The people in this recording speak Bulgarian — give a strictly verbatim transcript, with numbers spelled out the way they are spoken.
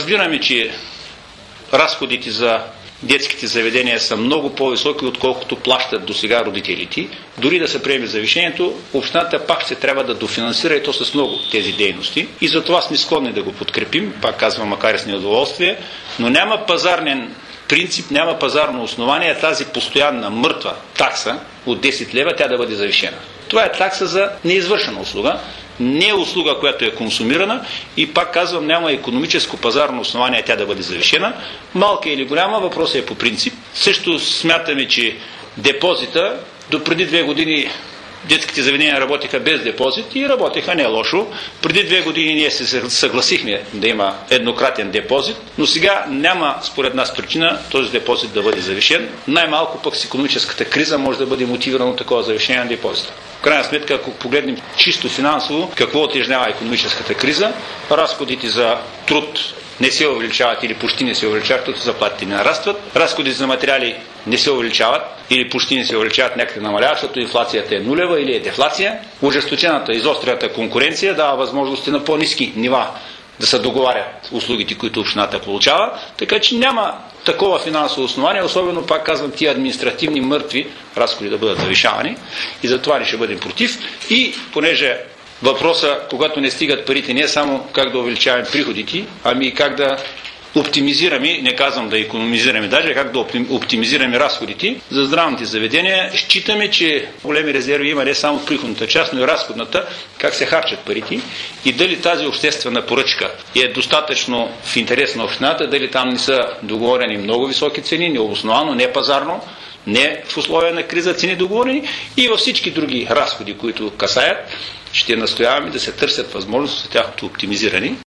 разбираме, че разходите за детските заведения са много по-високи, отколкото плащат до сега родителите. Дори да се приеме завишението, общината пак ще трябва да дофинансира и то с много тези дейности. И затова сме склонни да го подкрепим, пак казвам, макар и с неудоволствие, но няма пазарен принцип, няма пазарно основание тази постоянна мъртва такса от десет лева тя да бъде завишена. Това е такса за неизвършена услуга, не е услуга, която е консумирана и пак казвам, няма икономическо пазарно основание тя да бъде завишена. Малка или голяма, въпросът е по принцип. Също смятаме, че депозита до преди две години детските заведения работеха без депозит и работеха не лошо. Преди две години ние се съгласихме да има еднократен депозит, но сега няма според нас причина този депозит да бъде завишен. Най-малко пък с икономическата криза може да бъде мотивирано такова завишение на депозита. В крайна сметка, ако погледнем чисто финансово, какво отежнява икономическата криза, разходите за труд не се увеличават или почти не се увеличават, като заплатите не нарастват. Разходите за материали не се увеличават или почти не се увеличават, някъде намаляват, защото инфлацията е нулева или е дефлация. Ожесточената, изострената конкуренция дава възможности на по-ниски нива да се договарят услугите, които общината получава, така че няма такова финансово основание, особено пак казвам тия административни мъртви разходи да бъдат завишавани и затова не ще бъдем против. И понеже въпроса, когато не стигат парите, не е само как да увеличаваме приходите, ами и как да оптимизираме, не казвам да икономизираме, даже как да оптимизираме разходите за здравните заведения. Считаме, че големи резерви има не само в приходната част, но и разходната, как се харчат парите и дали тази обществена поръчка е достатъчно в интерес на общината, дали там не са договорени много високи цени, необосновано, не пазарно, не в условия на криза цени договорени и във всички други разходи, които касаят, ще настояваме да се търсят възможности за тяхното оптимизиране.